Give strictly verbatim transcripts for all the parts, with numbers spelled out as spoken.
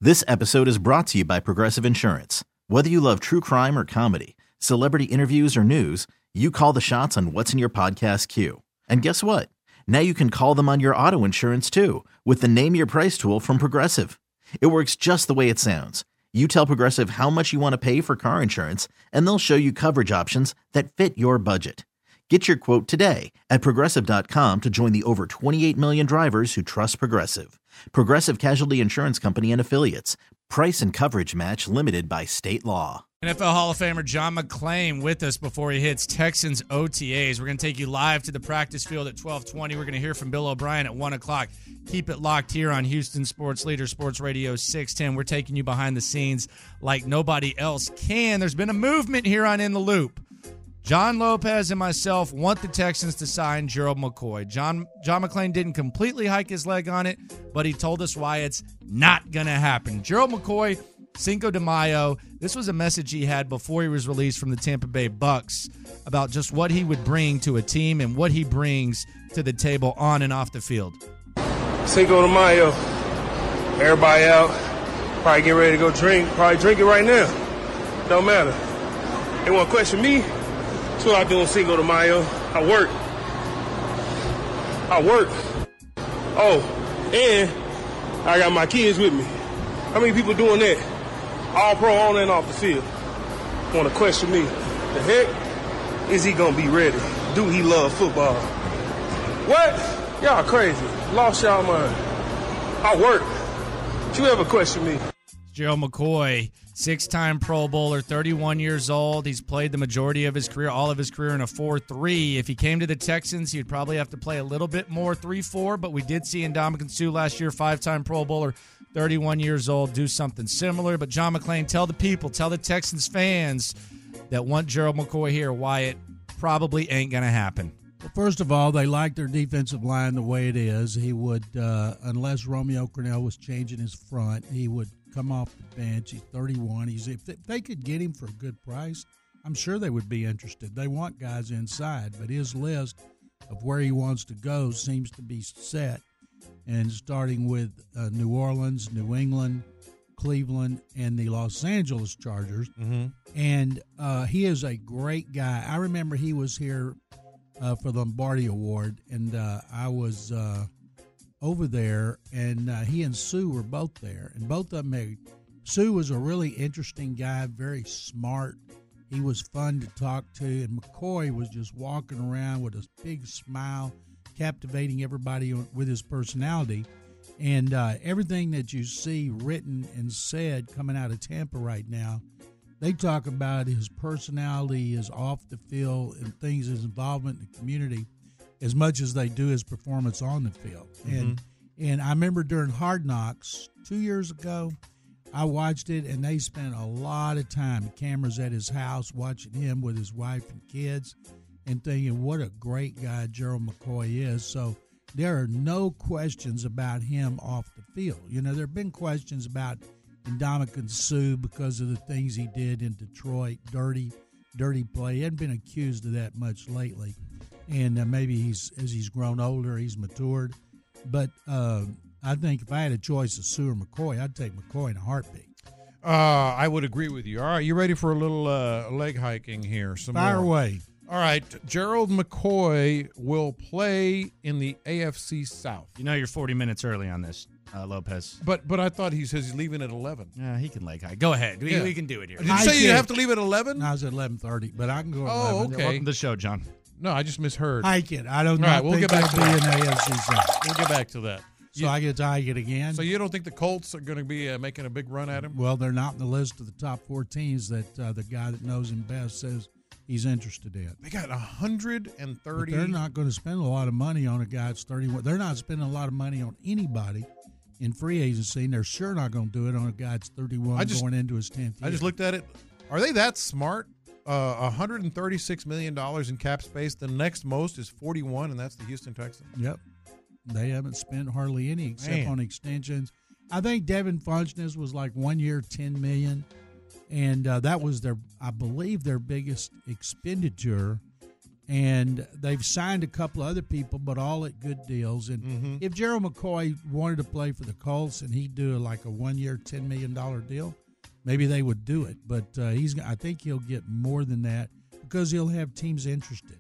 This episode is brought to you by Progressive Insurance. Whether you love true crime or comedy, celebrity interviews or news, you call the shots on what's in your podcast queue. And guess what? Now you can call them on your auto insurance too with the Name Your Price tool from Progressive. It works just the way it sounds. You tell Progressive how much you want to pay for car insurance, and they'll show you coverage options that fit your budget. Get your quote today at Progressive dot com to join the over twenty-eight million drivers who trust Progressive. Progressive Casualty Insurance Company and Affiliates. Price and coverage match limited by state law. N F L Hall of Famer John McClain with us before he hits Texans O T As. We're going to take you live to the practice field at twelve twenty. We're going to hear from Bill O'Brien at one o'clock. Keep it locked here on Houston Sports Leader, Sports Radio six ten. We're taking you behind the scenes like nobody else can. There's been a movement here on In the Loop. John Lopez and myself want the Texans to sign Gerald McCoy. John John McClain didn't completely hike his leg on it, but he told us why it's not going to happen. Gerald McCoy, Cinco de Mayo, this was a message he had before he was released from the Tampa Bay Bucks about just what he would bring to a team and what he brings to the table on and off the field. Cinco de Mayo, everybody out, probably get ready to go drink, probably drink it right now. Don't matter. They want to question me. That's what I do on Cinco de Mayo. I work. I work. Oh, and I got my kids with me. How many people doing that? All pro on and off the field. Want to question me. The heck is he going to be ready? Do he love football? What? Y'all crazy. Lost y'all mind. I work. Don't you ever question me? Gerald McCoy, six-time Pro Bowler, thirty-one years old. He's played the majority of his career, all of his career in a four three. If he came to the Texans, he'd probably have to play a little bit more three four, but we did see Ndamukong Suh last year, five-time Pro Bowler, thirty-one years old, do something similar. But John McClain, tell the people, tell the Texans fans that want Gerald McCoy here why it probably ain't going to happen. Well, first of all, they like their defensive line the way it is. He would, uh, unless Romeo Crennel was changing his front, he would come off the bench. He's thirty-one. He's if they could get him for a good price, I'm sure they would be interested. They want guys inside, but his list of where he wants to go seems to be set, and starting with uh, New Orleans, New England, Cleveland, and the Los Angeles Chargers. Mm-hmm. And uh, he is a great guy. I remember he was here uh, for the Lombardi Award, and uh, I was uh, over there, and uh, he and Sue were both there, and both of them had, Sue was a really interesting guy, very smart. He was fun to talk to, and McCoy was just walking around with a big smile, captivating everybody with his personality. And uh, everything that you see written and said coming out of Tampa right now, they talk about his personality, his off the field, and things, his involvement in the community, as much as they do his performance on the field. Mm-hmm. And and I remember during Hard Knocks two years ago, I watched it, and they spent a lot of time, cameras at his house, watching him with his wife and kids, and thinking what a great guy Gerald McCoy is. So there are no questions about him off the field. You know, there have been questions about Ndamukong Suh because of the things he did in Detroit, dirty, dirty play. He hasn't been accused of that much lately. And uh, maybe he's as he's grown older, he's matured. But uh, I think if I had a choice of Suh or McCoy, I'd take McCoy in a heartbeat. Uh, I would agree with you. All right, you ready for a little uh, leg hiking here? Some Fire more. away. All right, Gerald McCoy will play in the A F C South. You know you're forty minutes early on this, uh, Lopez. But but I thought he says he's leaving at eleven. Yeah, he can leg high. Go ahead. We, Yeah. we can do it here. Did you I say you did. have to leave at eleven? No, I was at eleven thirty, but I can go at Oh, eleven. okay. Welcome to the show, John. No, I just misheard. Hike it. I don't All right, not we'll think get back they'll to be that. in the A F C South. We'll get back to that. So You- I get to hike it again. So you don't think the Colts are going to be uh, making a big run at him? Well, they're not in the list of the top four teams that uh, the guy that knows him best says he's interested in. They got one hundred But thirty. they're not going to spend a lot of money on a guy that's thirty-one. They're not spending a lot of money on anybody in free agency, and they're sure not going to do it on a guy that's thirty-one I just- going into his tenth year. I just looked at it. Are they that smart? Uh, one hundred thirty-six million dollars in cap space. The next most is forty-one, and that's the Houston Texans. Yep. They haven't spent hardly any except Man. on extensions. I think Devin Funchess was like one year, ten million dollars, and uh, that was their, I believe, their biggest expenditure. And they've signed a couple other people, but all at good deals. And Mm-hmm. if Gerald McCoy wanted to play for the Colts and he'd do like a one-year, ten million dollars deal, maybe they would do it. But uh, he's, I think he'll get more than that because he'll have teams interested.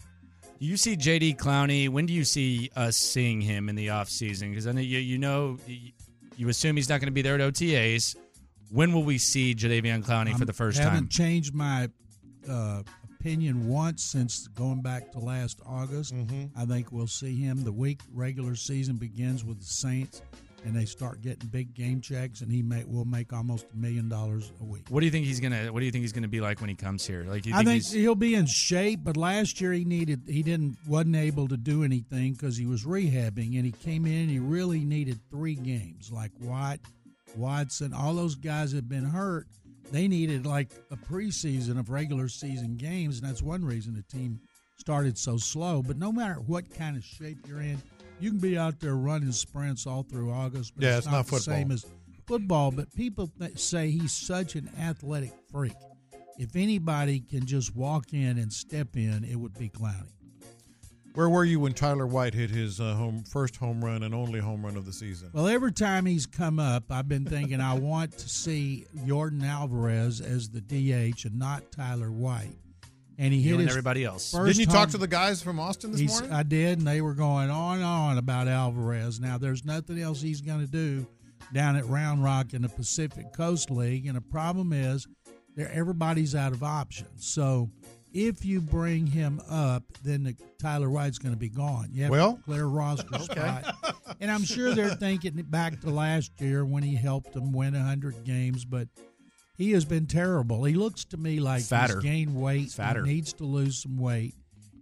Do you see J D Clowney? When do you see us seeing him in the offseason? Because I know you, you know, you assume he's not going to be there at O T As. When will we see Jadeveon Clowney for the first I haven't time? changed my uh, opinion once since going back to last August. Mm-hmm. I think we'll see him. The week regular season begins with the Saints, and they start getting big game checks, and he may will make almost a million dollars a week. What do you think he's gonna? What do you think he's gonna be like when he comes here? Like, you I think think he's, he'll be in shape, but last year he needed he didn't wasn't able to do anything because he was rehabbing, and he came in and he really needed three games. Like Watt, Watson, all those guys have been hurt. They needed like a preseason of regular season games, and that's one reason the team started so slow. But no matter what kind of shape you're in, you can be out there running sprints all through August. But Yeah, it's, it's not the football. same as football. But people th- say he's such an athletic freak. If anybody can just walk in and step in, it would be Clowney. Where were you when Tyler White hit his uh, home first home run and only home run of the season? Well, every time he's come up, I've been thinking I want to see Jordan Alvarez as the D H and not Tyler White. And he you hit and his everybody else? first Didn't you home- talk to the guys from Austin this He's- morning? I did, and they were going on and on about Alvarez. Now, there's nothing else he's going to do down at Round Rock in the Pacific Coast League, and the problem is there everybody's out of options. So if you bring him up, then the, Tyler White's going to be gone. You have Well- to clear roster spot. And I'm sure they're thinking back to last year when he helped them win one hundred games, but he has been terrible. He looks to me like Fatter. he's gained weight. He's fatter. He needs to lose some weight.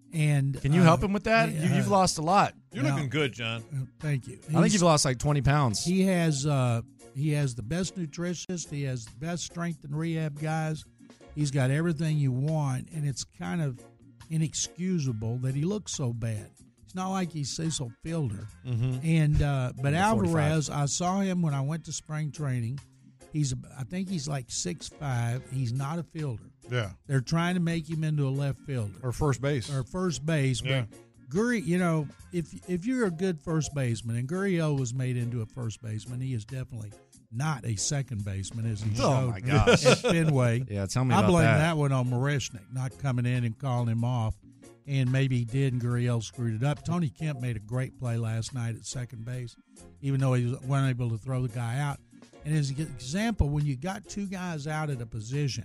And Can you uh, help him with that? yeah, you, you've uh, lost a lot. You're Now- looking good, John. uh, Thank you. I think He's- you've lost like twenty pounds. He has uh, he has the best nutritionist. He has the best strength and rehab guys. He's got everything you want, and it's kind of inexcusable that he looks so bad. It's not like he's Cecil Fielder. Mm-hmm. And uh, but Number forty-five. Alvarez, I saw him when I went to spring training. He's I think he's like six five. He's not a fielder. Yeah. They're trying to make him into a left fielder Or first base. or first base. Yeah. But Gurriel, you know, if if you're a good first baseman, and Gurriel was made into a first baseman, he is definitely not a second baseman as he Oh, showed my gosh. at Fenway. Yeah, tell me I about blame that. that. one on Marishnik not coming in and calling him off, and maybe he did, and Gurriel screwed it up. Tony Kemp made a great play last night at second base, even though he was unable to throw the guy out. And as an example, when you got two guys out at a position,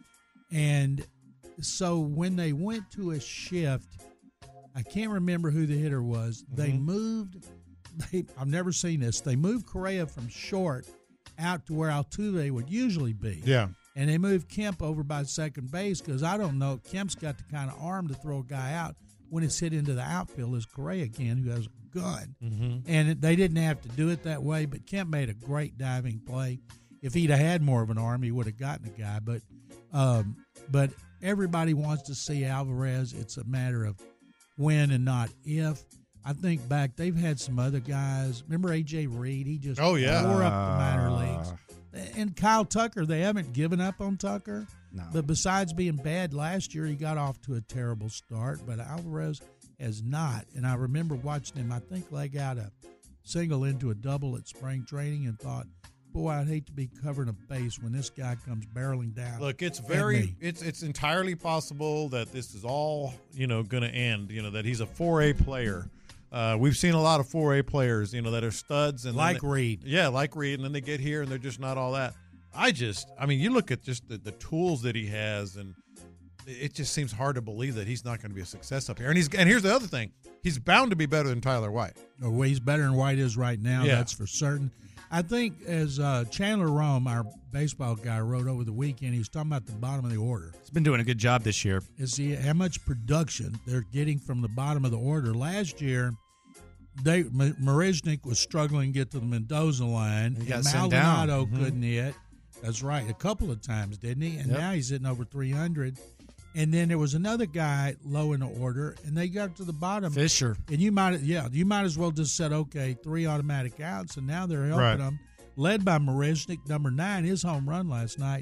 and so when they went to a shift, I can't remember who the hitter was. They Mm-hmm. moved. They, I've never seen this. They moved Correa from short out to where Altuve would usually be. Yeah. And they moved Kemp over by second base because I don't know. Kemp's got the kind of arm to throw a guy out when it's hit into the outfield as Correa can, who has a gun. Mm-hmm. And it, they didn't have to do it that way, but Kemp made a great diving play. If he'd have had more of an arm, he would have gotten the guy. But, um, but everybody wants to see Alvarez. It's a matter of when and not if. I think back, they've had some other guys. Remember A J Reed? He just Oh, yeah. tore up the minor Uh, leagues. And Kyle Tucker, they haven't given up on Tucker. No. But besides being bad last year, he got off to a terrible start. But Alvarez has not. And I remember watching him, I think, leg out a single into a double at spring training and thought, boy, I'd hate to be covering a base when this guy comes barreling down. Look, it's at very me. it's it's entirely possible that this is all, you know, going to end, you know, that he's a four A player. Uh, we've seen a lot of four A players, you know, that are studs and then Like they- Reed. Yeah, like Reed, and then they get here and they're just not all that. I just, I mean, you look at just the, the tools that he has, and it just seems hard to believe that he's not going to be a success up here. And he's and here's the other thing: he's bound to be better than Tyler White. Or well, he's better than White is right now. Yeah. That's for certain. I think as uh, Chandler Rome, our baseball guy, wrote over the weekend, he was talking about the bottom of the order. He's been doing a good job this year. Is he, how much production they're getting from the bottom of the order. Last year, they M- Marishnik was struggling to get to the Mendoza line. He got and sent down. Maldonado Mhm. couldn't hit. That's right, a couple of times, didn't he? And Yep. now he's hitting over three hundred. And then there was another guy low in the order, and they got to the bottom. Fisher. And you might, yeah, you might as well just said, okay, three automatic outs, and now they're helping Right. them. Led by Marishnik, number nine, his home run last night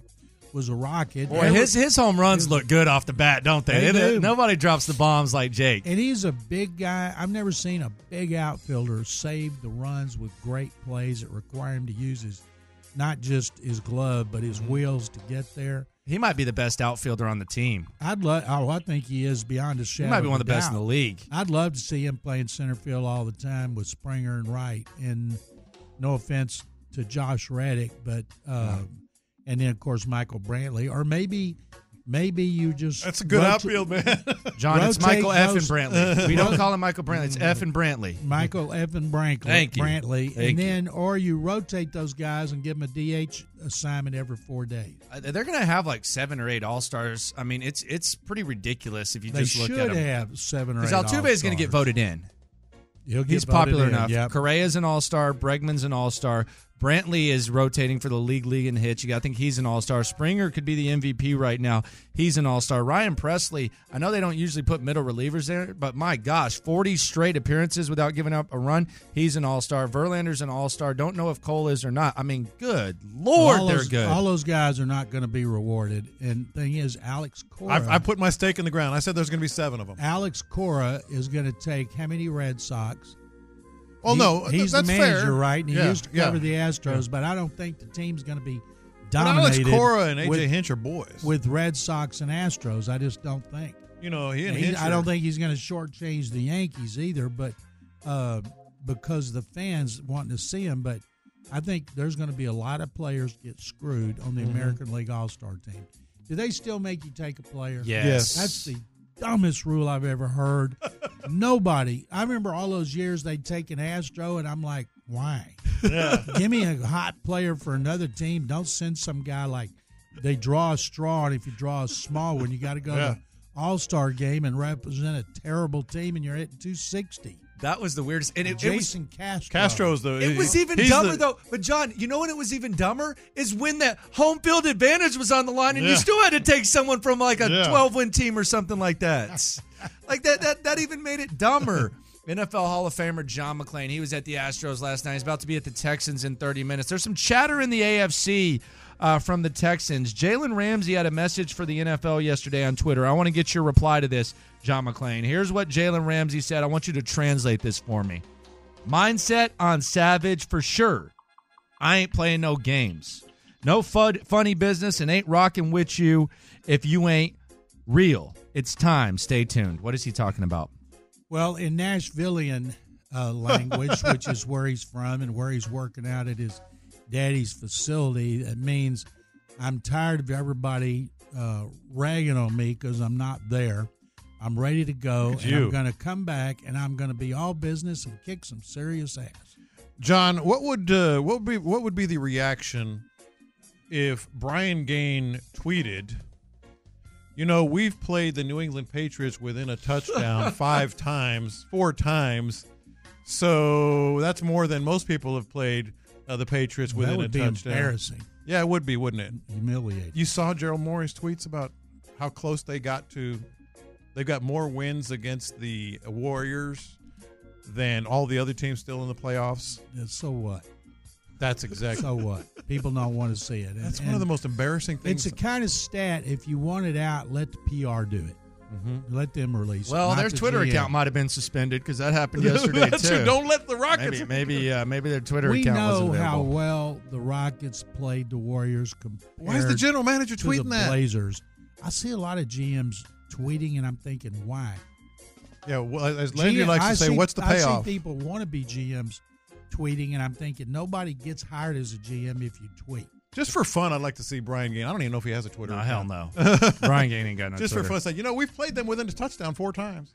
was a rocket. Boy, his his home runs look good off the bat, don't they? They They- do. Nobody drops the bombs like Jake. And he's a big guy. I've never seen a big outfielder save the runs with great plays that require him to use his, not just his glove, but his wheels to get there. He might be the best outfielder on the team. I'd love. Oh, I think he is beyond a shadow. He might be of one a of the best in doubt. the league. I'd love to see him playing center field all the time with Springer and Wright. And no offense to Josh Reddick, but uh, and then of course Michael Brantley, or maybe maybe you just That's a good rota- outfield, man. John, it's Rotate Michael F. and those- Brantley. We don't call him Michael Brantley. It's F. and Brantley. Michael Evan Brantley, Thank you. Brantley, Thank and you. then or you rotate those guys and give them a D H assignment every four days. Uh, They're going to have like seven or eight All-Stars. I mean, it's it's pretty ridiculous if you They just look should at them. have seven or eight. Because Altuve is going to get All-Stars. voted in. He'll get He's voted popular in, enough. Yep. Correa's an all-star. Bregman's an all-star. Brantley is rotating for the league league in hits. You got, I think he's an all-star. Springer could be the M V P right now. He's an all-star. Ryan Presley, I know they don't usually put middle relievers there, but my gosh, forty straight appearances without giving up a run. He's an all-star. Verlander's an all-star. Don't know if Cole is or not. I mean, good Lord, all they're those, good. All those guys are not going to be rewarded. And thing is, Alex Cora. I've, I put my stake in the ground. I said there's going to be seven of them. Alex Cora is going to take how many Red Sox? Well, He- no, he's that's the manager, fair. right? And he Yeah, used to yeah. cover the Astros, but I don't think the team's going to be But Alex dominated Cora and A J with, Hinch are boys. with Red Sox and Astros. I just don't think. you know, he and He- Hinch. I are- don't think he's going to shortchange the Yankees either, but uh, because the fans wanting to see him. But I think there's going to be a lot of players get screwed on the Mm-hmm. American League All-Star team. Do they still make you take a player? yes. That's the dumbest rule I've ever heard. Nobody. I remember all those years they'd take an Astro, and I'm like, why? Yeah. Give me a hot player for another team. Don't send some guy like they draw a straw, and if you draw a small one, you got to go Yeah. to All-Star game and represent a terrible team, and you're hitting two sixty. That was the weirdest. And it, it was Jason Castro. Castro's the. It was even he's dumber the- though. But John, you know when it was even dumber is when that home field advantage was on the line, and you Yeah. still had to take someone from like a Yeah. twelve win team or something like that. Like that, that, that even made it dumber. N F L Hall of Famer John McClain. He was at the Astros last night. He's about to be at the Texans in thirty minutes. There's some chatter in the A F C uh, from the Texans. Jalen Ramsey had a message for the N F L yesterday on Twitter. I want to get your reply to this, John McClain. Here's what Jalen Ramsey said. I want you to translate this for me. Mindset on Savage for sure. I ain't playing no games. No fud, funny business and ain't rocking with you if you ain't real. It's time. Stay tuned. What is he talking about? Well, in Nashvilleian uh, language, which is where he's from and where he's working out at his daddy's facility, that means I'm tired of everybody uh, ragging on me because I'm not there. I'm ready to go, at and you. I'm going to come back, and I'm going to be all business and kick some serious ass. John, what would uh, what would be what would be the reaction if Brian Gaine tweeted, you know, we've played the New England Patriots within a touchdown five times, four times, so that's more than most people have played uh, the Patriots That within would a be touchdown. embarrassing, Yeah, it would be, wouldn't it? humiliating. You saw Gerald Morey's tweets about how close they got to. They've got more wins against the Warriors than all the other teams still in the playoffs. Yeah, so what? That's exactly. So what? People don't want to see it. And- That's one of and the most embarrassing things. It's a kind of stat. If you want it out, let the P R do it. Mm-hmm. Let them release it. Well, not their the Twitter G M. account might have been suspended because that happened yesterday That's too. true. Don't let the Rockets. Maybe, maybe, uh, maybe their Twitter We account know wasn't available. how well the Rockets played the Warriors compared Why is the general manager to tweeting the that? Blazers. I see a lot of G Ms tweeting, and I'm thinking, why? Yeah, well, as Landry G M likes to I say, see- what's the I payoff? see people want to be G Ms tweeting, and I'm thinking nobody gets hired as a G M if you tweet. Just for fun, I'd like to see Brian Gaine. I don't even know if he has a Twitter. No, account. hell no. Brian Gaine ain't got no Just Twitter. for fun, say, you know, we've played them within a touchdown four times.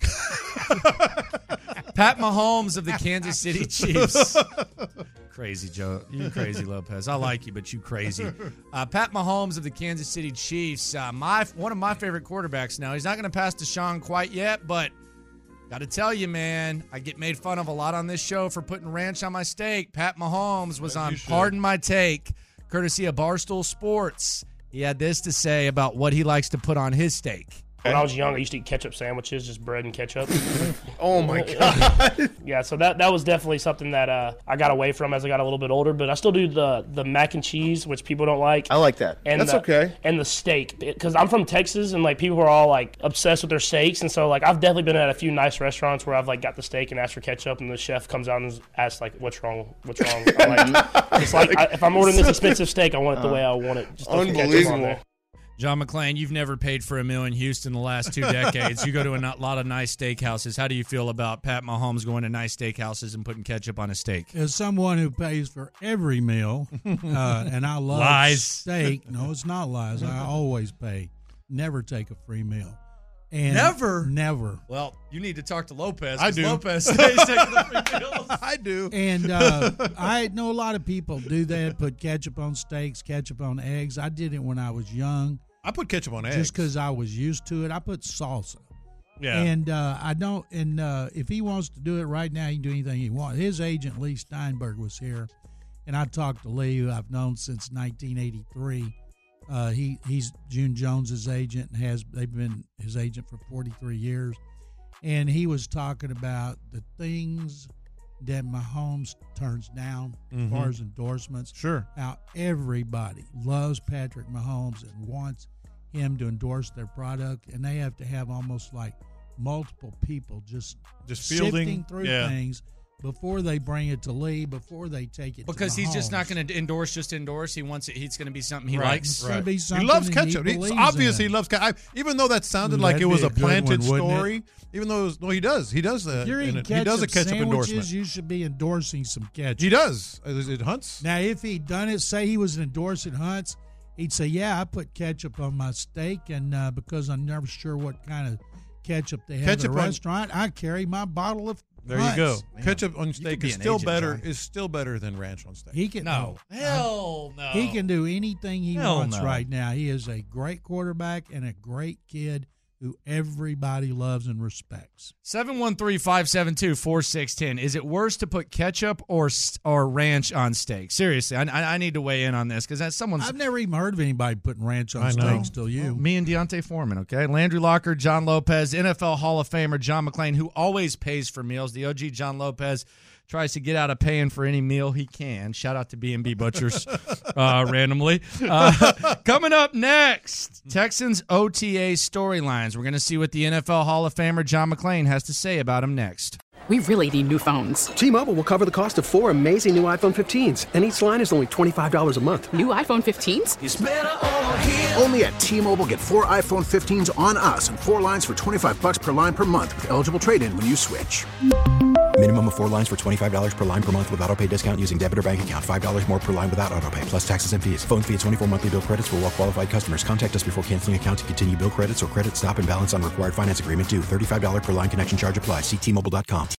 Pat Mahomes of the Kansas City Chiefs. Crazy, Joe. You crazy, Lopez. I like you, but you crazy. Uh, Pat Mahomes of the Kansas City Chiefs. Uh, my one of my favorite quarterbacks now. He's not going to pass Deshaun quite yet, but got to tell you, man, I get made fun of a lot on this show for putting ranch on my steak. Pat Mahomes was As on you should. Pardon My Take, courtesy of Barstool Sports. He had this to say about what he likes to put on his steak. When I was young, I used to eat ketchup sandwiches, just bread and ketchup. Oh, my God. Yeah, so that that was definitely something that uh, I got away from as I got a little bit older. But I still do the, the mac and cheese, which people don't like. I like that. And That's the, okay. And the steak. Because I'm from Texas, and, like, people are all, like, obsessed with their steaks. And so, like, I've definitely been at a few nice restaurants where I've, like, got the steak and asked for ketchup, and the chef comes out and asks, like, what's wrong? What's wrong? I'm like, it's like, I, if I'm ordering this expensive steak, I want it the way I want it. Just throw some ketchup on there. John McClain, you've never paid for a meal in Houston the last two decades. You go to a lot of nice steakhouses. How do you feel about Pat Mahomes going to nice steakhouses and putting ketchup on a steak? As someone who pays for every meal, uh, and I love lies. steak. No, it's not lies. I always pay. Never take a free meal. And Never? Never. Well, you need to talk to Lopez. I do. Lopez stays taking the free meals. I do. And uh, I know a lot of people do that, put ketchup on steaks, ketchup on eggs. I did it when I was young. I put ketchup on eggs. Just because I was used to it. I put salsa. Yeah. And uh, I don't. And uh, if he wants to do it right now, he can do anything he wants. His agent Lee Steinberg was here, and I talked to Lee, who I've known since nineteen eighty-three. Uh, he he's June Jones's agent, and has they've been his agent for forty-three years. And he was talking about the things that Mahomes turns down mm-hmm. as far as endorsements. Sure. How everybody loves Patrick Mahomes and wants him to endorse their product, and they have to have almost like multiple people just Just sifting fielding through yeah. things before they bring it to Lee, before they take it Because to he's just not Mahomes. going to endorse just endorse. He wants it. He's going to be something he Right. likes. It's gonna be He something loves that ketchup. He It's believes obvious in. he loves ketchup. Even though that sounded Ooh, like it that'd was be a a good planted one, wouldn't it? story, even though it was, no, he does. He does that. If you're in eating it. ketchup He does a ketchup sandwiches, endorsement. you should be endorsing some ketchup. He does. Is it Hunt's? Now, if he'd done it, say he was endorsing Hunt's, he'd say, yeah, I put ketchup on my steak, and uh, because I'm never sure what kind of ketchup they have Ketchup at a on- restaurant, I carry my bottle of There Hunt's. you go. Man, Ketchup on you steak could be is an still agent, better. John. Is still better than ranch on steak. He can No. Hell no. He can do anything he Hell wants no. right now. He is a great quarterback and a great kid who everybody loves and respects. seven one three, five seven two, four six one zero. Is it worse to put ketchup or st- or ranch on steak? Seriously, I, I I need to weigh in on this because that's someone's. I've never even heard of anybody putting ranch on I know. steaks till you. Me and Deontay Foreman, okay? Landry Locker, John Lopez, N F L Hall of Famer John McClain, who always pays for meals. The O G John Lopez tries to get out of paying for any meal he can. Shout out to B and B Butchers uh, randomly. Uh, coming up next, Texans O T A storylines. We're going to see what the N F L Hall of Famer John McClain has to say about him next. We really need new phones. T-Mobile will cover the cost of four amazing new iPhone fifteens, and each line is only twenty-five dollars a month. New iPhone fifteens? Only at T-Mobile, get four iPhone fifteens on us and four lines for twenty-five bucks per line per month with eligible trade-in when you switch. Minimum of four lines for twenty-five dollars per line per month with autopay discount using debit or bank account. five dollars more per line without autopay, plus taxes and fees. Phone fee at twenty-four monthly bill credits for well-qualified customers. Contact us before canceling account to continue bill credits or credit stop and balance on required finance agreement due. thirty-five dollars per line connection charge applies. See T Mobile dot com.